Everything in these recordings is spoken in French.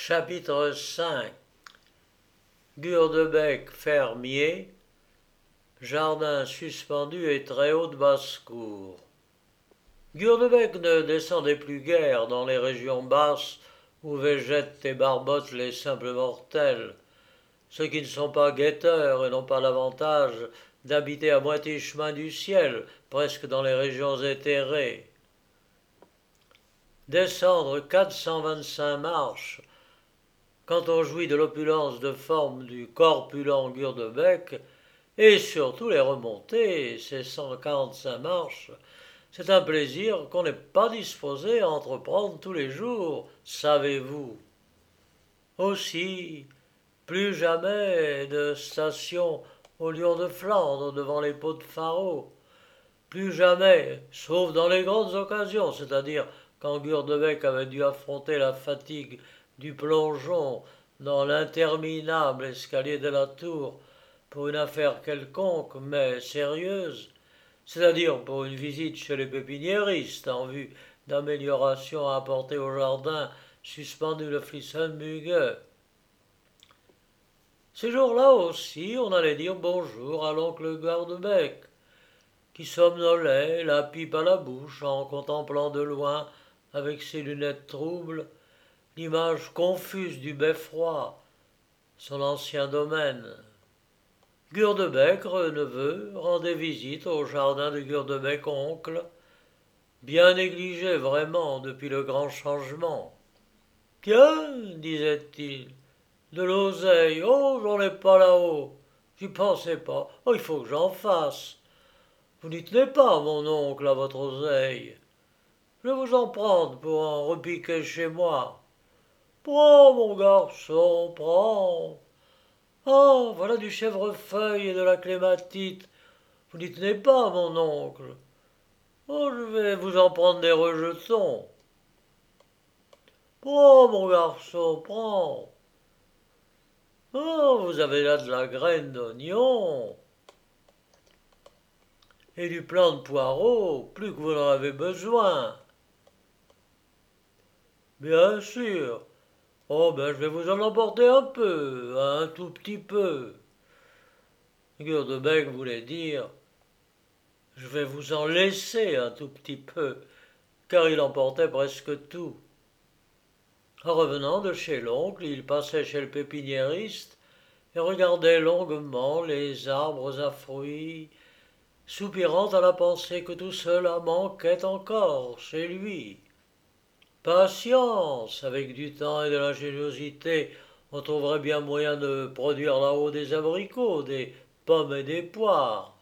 Chapitre 5. Gurdebec fermier, jardin suspendu et très haute basse-cour. Gurdebec ne descendait plus guère dans les régions basses où végètent et barbotent les simples mortels, ceux qui ne sont pas guetteurs et n'ont pas l'avantage d'habiter à moitié chemin du ciel, presque dans les régions éthérées. Descendre 425 marches, quand on jouit de l'opulence de forme du corpulent Gurdebec, et surtout les remontées, ces 145 marches, c'est un plaisir qu'on n'est pas disposé à entreprendre tous les jours, savez-vous. Aussi, plus jamais de station au lion de Flandre devant les pots de Faro, plus jamais, sauf dans les grandes occasions, c'est-à-dire quand Gurdebec avait dû affronter la fatigue du plongeon dans l'interminable escalier de la tour pour une affaire quelconque, mais sérieuse, c'est-à-dire pour une visite chez les pépiniéristes en vue d'améliorations à apporter au jardin suspendu de Flissenbüge. Ces jours-là aussi, on allait dire bonjour à l'oncle Gurdebec, qui somnolait, la pipe à la bouche, en contemplant de loin, avec ses lunettes troubles, l'image confuse du beffroi, son ancien domaine. Gurdebec, neveu, rendait visite au jardin de Gurdebec oncle, bien négligé vraiment depuis le grand changement. Tiens, disait-il, de l'oseille, oh, j'en ai pas là-haut, j'y pensais pas, oh, il faut que j'en fasse. Vous n'y tenez pas, mon oncle, à votre oseille. Je vais vous en prendre pour en repiquer chez moi. Prends, mon garçon, prends. Ah, voilà du chèvrefeuille et de la clématite. Vous n'y tenez pas, mon oncle. Oh, je vais vous en prendre des rejetons. Prends, mon garçon, prends. Oh, vous avez là de la graine d'oignon et du plant de poireau, plus que vous n'en avez besoin. Bien sûr. Oh, ben, je vais vous en emporter un peu, un tout petit peu. Gurdebec voulait dire, je vais vous en laisser un tout petit peu, car il emportait presque tout. En revenant de chez l'oncle, il passait chez le pépiniériste et regardait longuement les arbres à fruits, soupirant à la pensée que tout cela manquait encore chez lui. Patience, avec du temps et de l'ingéniosité, on trouverait bien moyen de produire là-haut des abricots, des pommes et des poires.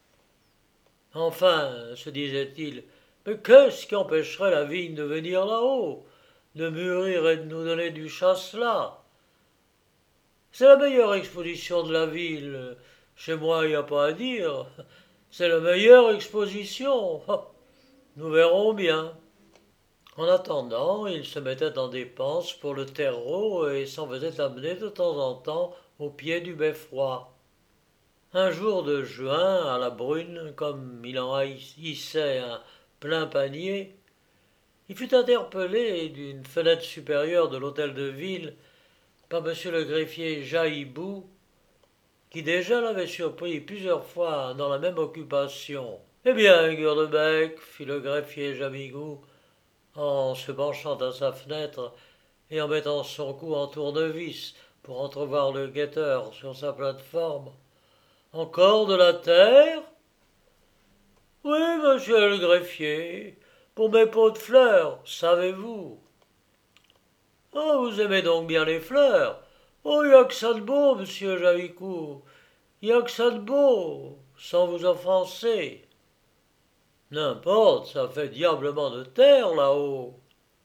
Enfin, se disait-il, mais qu'est-ce qui empêcherait la vigne de venir là-haut, de mûrir et de nous donner du chasselas? C'est la meilleure exposition de la ville. Chez moi, il n'y a pas à dire. C'est la meilleure exposition. Nous verrons bien. En attendant, il se mettait en dépense pour le terreau et s'en faisait amener de temps en temps au pied du beffroi. Un jour de juin, à la brune, comme il en haïssait un plein panier, il fut interpellé d'une fenêtre supérieure de l'hôtel de ville par monsieur le greffier Jaïbou, qui déjà l'avait surpris plusieurs fois dans la même occupation. Eh bien, Gurdebec, fit le greffier Jamigou, en se penchant à sa fenêtre et en mettant son cou en tournevis pour entrevoir le guetteur sur sa plateforme. Encore de la terre? Oui, monsieur le greffier, pour mes pots de fleurs, savez-vous. Oh, vous aimez donc bien les fleurs? Oh, y a que ça de beau, monsieur Javicourt. Y a que ça de beau, sans vous offenser. N'importe, ça fait diablement de terre là-haut.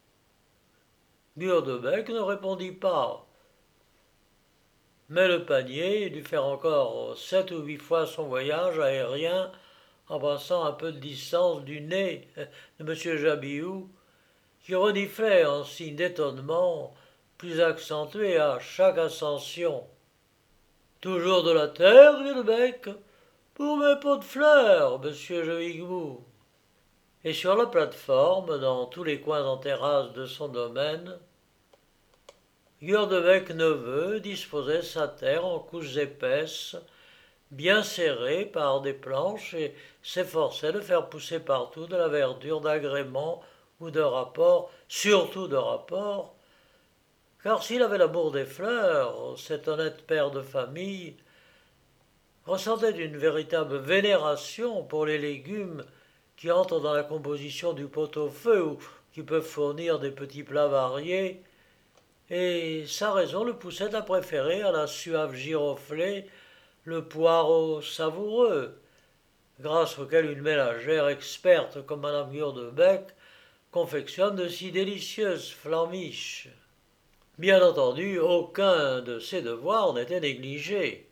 Gurdebec ne répondit pas, mais le panier dut faire encore 7 ou 8 fois son voyage aérien en passant un peu de distance du nez de M. Jabiou, qui reniflait en signe d'étonnement plus accentué à chaque ascension. Toujours de la terre, Gurdebec? Pour mes pots de fleurs, monsieur Joigou. Et sur la plateforme, dans tous les coins en terrasse de son domaine, Gurdebec-Neveu disposait sa terre en couches épaisses, bien serrées par des planches, et s'efforçait de faire pousser partout de la verdure d'agrément ou de rapport, surtout de rapport, car s'il avait l'amour des fleurs, cet honnête père de famille ressentait une véritable vénération pour les légumes qui entrent dans la composition du pot-au-feu ou qui peuvent fournir des petits plats variés, et sa raison le poussait à préférer à la suave giroflée le poireau savoureux, grâce auquel une ménagère experte comme Madame Gurdebec confectionne de si délicieuses flamiches. Bien entendu, aucun de ses devoirs n'était négligé.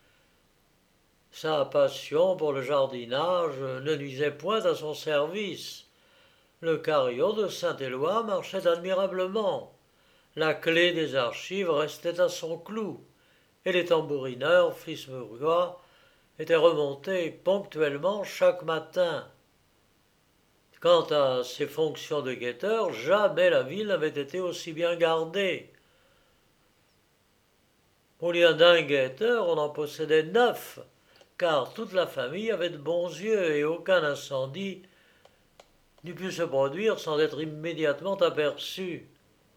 Sa passion pour le jardinage ne nuisait point à son service. Le carillon de Saint-Éloi marchait admirablement. La clé des archives restait à son clou, et les tambourineurs flismurgois étaient remontés ponctuellement chaque matin. Quant à ses fonctions de guetteur, jamais la ville n'avait été aussi bien gardée. Au lieu d'un guetteur, on en possédait 9, car toute la famille avait de bons yeux et aucun incendie n'eût pu se produire sans être immédiatement aperçu.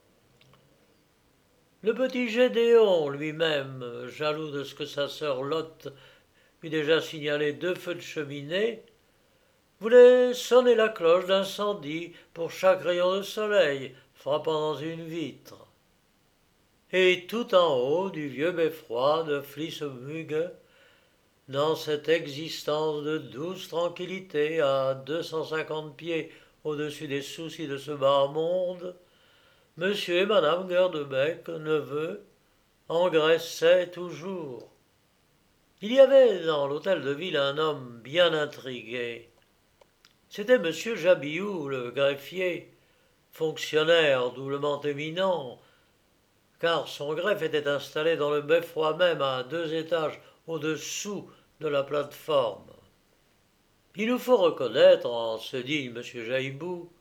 Le petit Gédéon lui-même, jaloux de ce que sa sœur Lotte eût déjà signalé 2 feux de cheminée, voulait sonner la cloche d'incendie pour chaque rayon de soleil frappant dans une vitre. Et tout en haut du vieux beffroi de Flissemüge, dans cette existence de douce tranquillité à 250 pieds au-dessus des soucis de ce bas monde, Monsieur et Madame Gurdebec, neveu, engraissaient toujours. Il y avait dans l'hôtel de ville un homme bien intrigué. C'était Monsieur Jabillou, le greffier, fonctionnaire doublement éminent, car son greffe était installé dans le beffroi même à 2 étages au-dessous de la plateforme. Il nous faut reconnaître en ce digne Monsieur Jaibou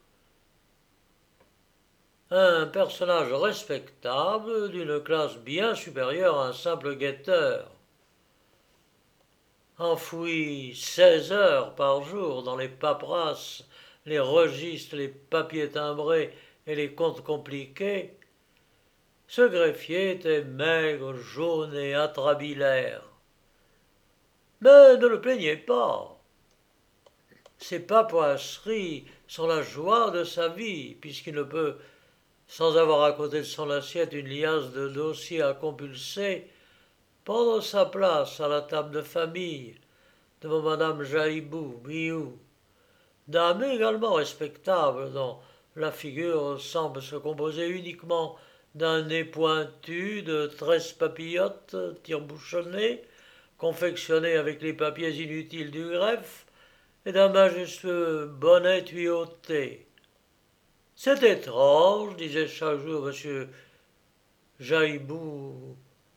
un personnage respectable d'une classe bien supérieure à un simple guetteur. Enfoui 16 heures par jour dans les paperasses, les registres, les papiers timbrés et les comptes compliqués, ce greffier était maigre, jaune et atrabilaire. Mais ne le plaignez pas. Ces paperasseries sont la joie de sa vie, puisqu'il ne peut, sans avoir à côté de son assiette une liasse de dossiers à compulser, prendre sa place à la table de famille devant Madame Jaibou, Biou, dame également respectable dont la figure semble se composer uniquement d'un nez pointu, de 13 papillotes tire-bouchonnées, confectionnées avec les papiers inutiles du greffe, et d'un majestueux bonnet tuyauté. C'est étrange, disait chaque jour M. Jaibou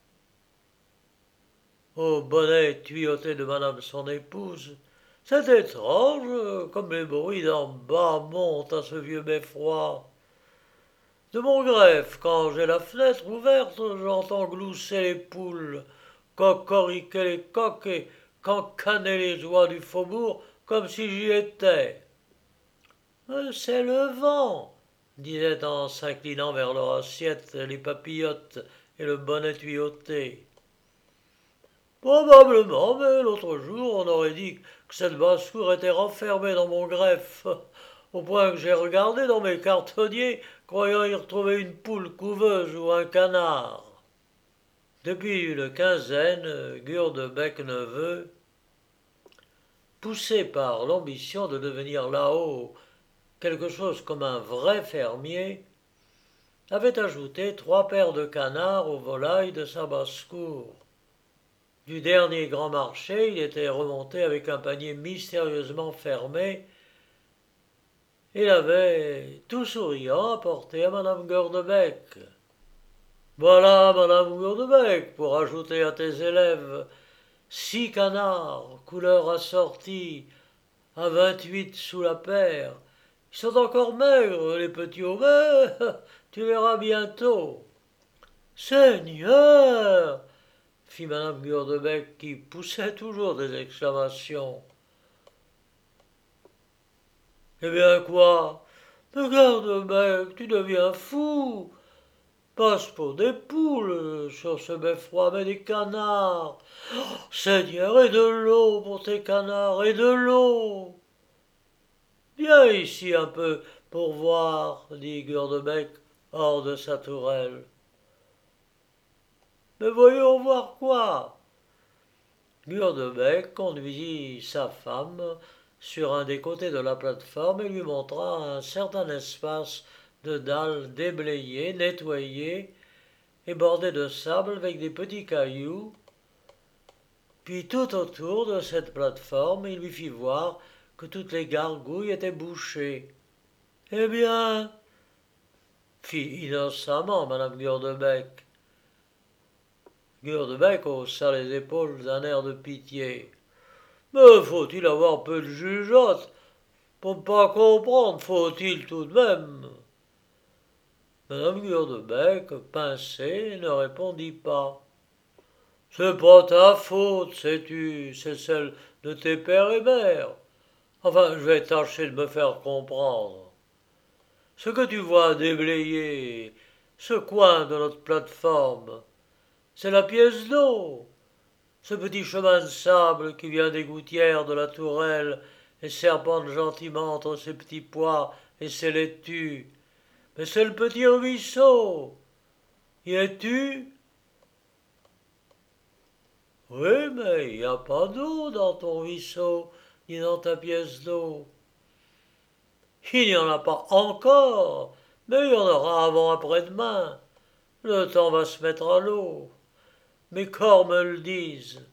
au bonnet tuyauté de madame son épouse. C'est étrange, comme les bruits d'en bas montent à ce vieux beffroi. De mon greffe, quand j'ai la fenêtre ouverte, j'entends glousser les poules, cocoriquer les coqs et cancaner les oies du faubourg comme si j'y étais. C'est le vent, disait en s'inclinant vers leur assiette les papillotes et le bonnet tuyauté. Probablement, mais l'autre jour on aurait dit que cette basse-cour était renfermée dans mon greffe, au point que j'ai regardé dans mes cartonniers, croyant y retrouver une poule couveuse ou un canard. Depuis une quinzaine, Gurdebec-Neveu, poussé par l'ambition de devenir là-haut quelque chose comme un vrai fermier, avait ajouté 3 paires de canards aux volailles de sa basse-cour. Du dernier grand marché, il était remonté avec un panier mystérieusement fermé et l'avait, tout souriant, apporté à Madame Gurdebec. Voilà, Madame Gurdebec, pour ajouter à tes élèves 6 canards, couleur assortie, à 28 sous la paire. Ils sont encore maigres, les petits, mais tu verras bientôt. Seigneur, fit madame Gurdebec, qui poussait toujours des exclamations. Eh bien quoi? Mais Gurdebec, tu deviens fou. Passe pour des poules sur ce beffroi, mais des canards. Seigneur, et de l'eau pour tes canards, et de l'eau. Viens ici un peu pour voir, dit Gurdebec, hors de sa tourelle. Mais voyons voir quoi? Gurdebec conduisit sa femme sur un des côtés de la plateforme et lui montra un certain espace de dalles déblayées, nettoyées et bordées de sable avec des petits cailloux. Puis tout autour de cette plateforme, il lui fit voir que toutes les gargouilles étaient bouchées. Eh bien, fit innocemment madame Gurdebec. Gurdebec haussa les épaules d'un air de pitié. Mais faut-il avoir peu de jugeote pour ne pas comprendre, faut-il tout de même? Madame Gurdebec, pincée, ne répondit pas. C'est pas ta faute, sais-tu, c'est celle de tes pères et mères. Enfin, je vais tâcher de me faire comprendre. Ce que tu vois déblayer, ce coin de notre plateforme, c'est la pièce d'eau. Ce petit chemin de sable qui vient des gouttières de la tourelle et serpente gentiment entre ses petits pois et ses laitues. Mais c'est le petit ruisseau. Y es-tu? Oui, mais il n'y a pas d'eau dans ton ruisseau, ni dans ta pièce d'eau. Il n'y en a pas encore, mais il y en aura avant après-demain. Le temps va se mettre à l'eau. Mes corps me le disent.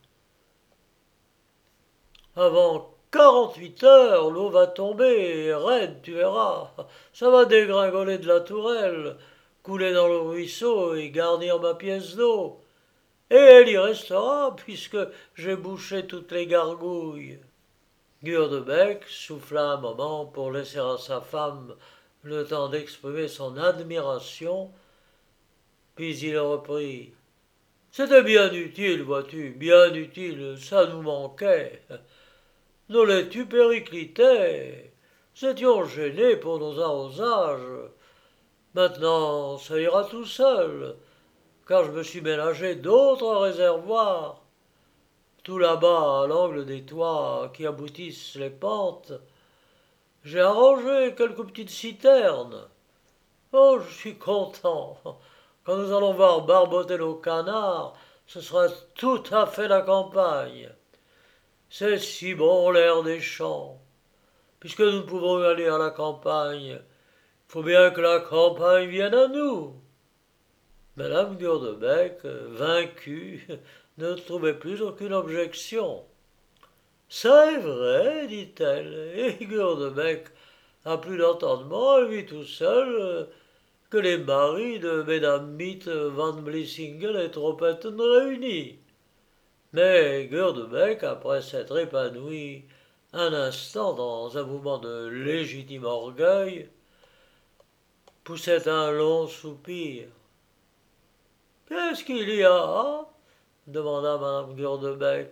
Avant 48 heures, l'eau va tomber, raide, tu verras. Ça va dégringoler de la tourelle, couler dans le ruisseau et garnir ma pièce d'eau. Et elle y restera, puisque j'ai bouché toutes les gargouilles. Gurdebec souffla un moment pour laisser à sa femme le temps d'exprimer son admiration, puis il reprit. C'était bien utile, vois-tu, bien utile, ça nous manquait. Nos laitues périclitaient. Nous étions gênés pour nos arrosages. Maintenant, ça ira tout seul, car je me suis ménagé d'autres réservoirs. Tout là-bas, à l'angle des toits qui aboutissent les pentes, j'ai arrangé quelques petites citernes. Oh, je suis content. Quand nous allons voir barboter nos canards, ce sera tout à fait la campagne. C'est si bon l'air des champs. Puisque nous pouvons aller à la campagne, il faut bien que la campagne vienne à nous. Madame Gurdebec, vaincue, ne trouvait plus aucune objection. C'est vrai, dit-elle, et Gurdebec a plus d'entendement à lui tout seul que les maris de mesdames Mitt, Van Blissingen et Tropetten réunis. Mais Gurdebec, après s'être épanoui un instant dans un mouvement de légitime orgueil, poussait un long soupir. Qu'est-ce qu'il y a? Demanda madame Gurdebec.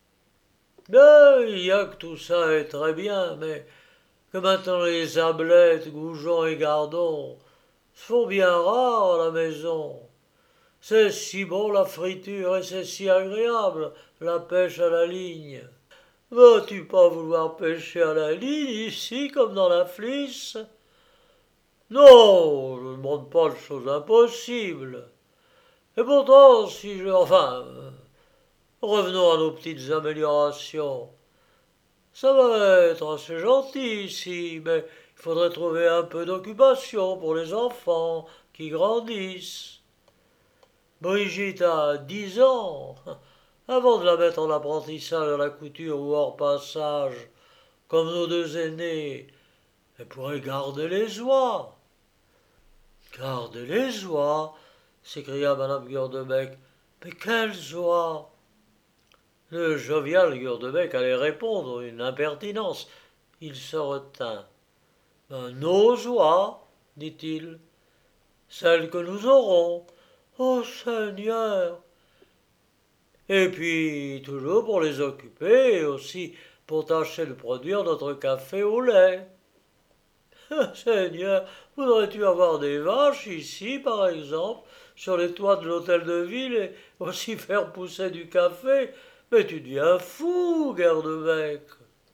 Il y a que tout ça est très bien, mais que maintenant les ablettes, goujons et gardons se font bien rares à la maison. C'est si bon la friture et c'est si agréable la pêche à la ligne. Vas-tu pas vouloir pêcher à la ligne ici comme dans la Flisse? Non, je ne demande pas de choses impossibles. Et pourtant, si je... Enfin, revenons à nos petites améliorations. Ça va être assez gentil ici, mais il faudrait trouver un peu d'occupation pour les enfants qui grandissent. Brigitte a 10 ans. Avant de la mettre en apprentissage à la couture ou hors passage, comme nos deux aînés, elle pourrait garder les oies. Garder les oies, s'écria madame Gurdebec. Mais quelles oies? Le jovial Gurdebec allait répondre une impertinence. Il se retint. Nos oies, dit-il. Celles que nous aurons. Oh Seigneur! Et puis, toujours pour les occuper, et aussi pour tâcher de produire notre café au lait. Seigneur, voudrais-tu avoir des vaches ici, par exemple, sur les toits de l'hôtel de ville, et aussi faire pousser du café? Mais tu deviens fou, Gardebec.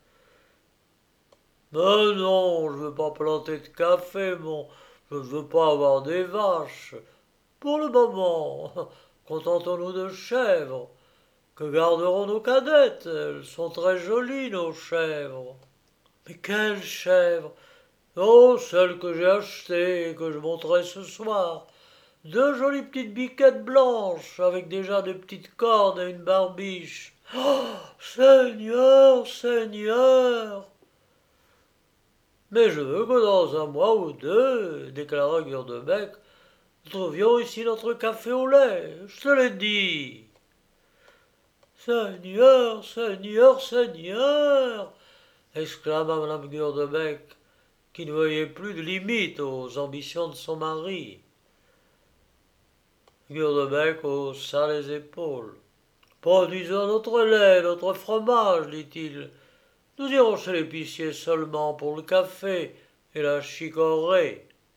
Mais non, je veux pas planter de café, je ne veux pas avoir des vaches. Pour le moment, contentons-nous de chèvres. Que garderont nos cadettes? Elles sont très jolies, nos chèvres. Mais quelles chèvres? Oh, celles que j'ai achetées et que je montrerai ce soir. Deux jolies petites biquettes blanches, avec déjà des petites cornes et une barbiche. Oh, Seigneur, Seigneur! Mais je veux que dans un mois ou deux, déclara Gurdebec, nous trouvions ici notre café au lait. Je te l'ai dit. Seigneur, Seigneur, Seigneur! Exclama madame Gurdebec, qui ne voyait plus de limite aux ambitions de son mari. Gurdebec haussa les épaules. Produisons notre lait, notre fromage, dit-il. Nous irons chez l'épicier seulement pour le café et la chicorée.